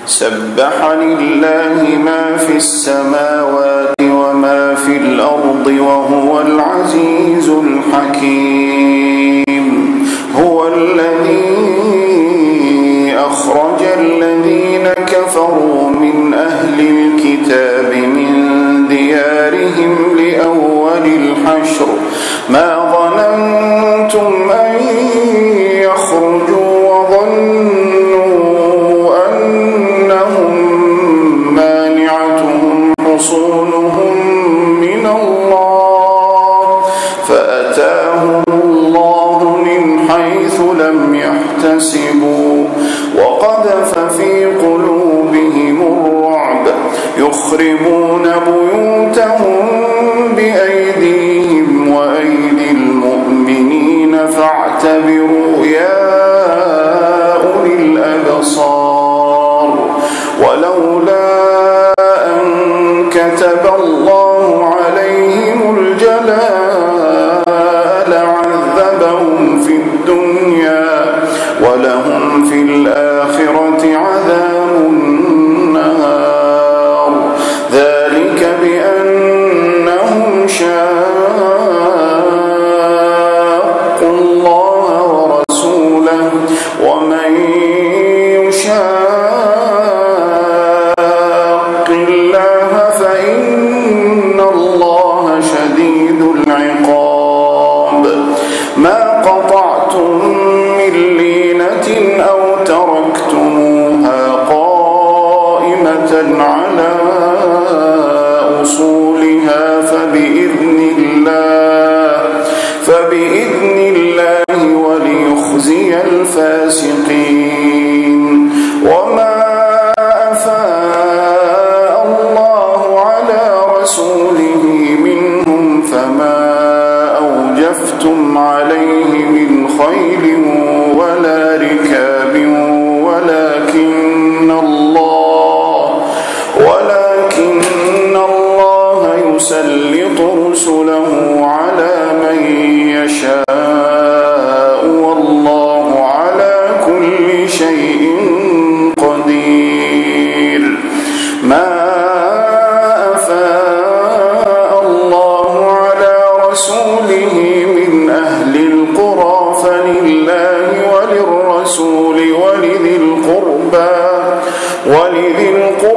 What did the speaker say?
سبح لله ما في السماوات وما في الأرض وهو العزيز الحكيم. هو الذي أخرج الذين كفروا من أهل الكتاب من ديارهم لأول الحشر ما ظننتم أن يخرجوا وظنوا أنهم مانعتهم حصونهم من الله فأتاهم الله من حيث لم يحتسبوا وقذف في قلوبهم الرعب يخربون بيوتهم بأيديهم وأيدي المؤمنين فاعتبروا يا أولي الأبصار. ولولا أن كتب الله عليهم الجلاء لعذبهم في الدنيا ولهم في الآخرة عذاب النار ذلك بأنهم شاقوا الله ورسوله ومن يشاق الله فإن الله شديد العقاب. ما قطعتم من لينة أو تركتموها قائمة على أصولها فبإذن الله وليخزي الفاسقين. وما أفاء الله على رسوله منهم فما أوجفتم عليه من خيل ولا ركاب ولكن الله يسلط رسله على من يشاء والله على كل شيء قدير. ما أفاء الله على رسوله من أهل القرى فلله وللرسول ولذي القربى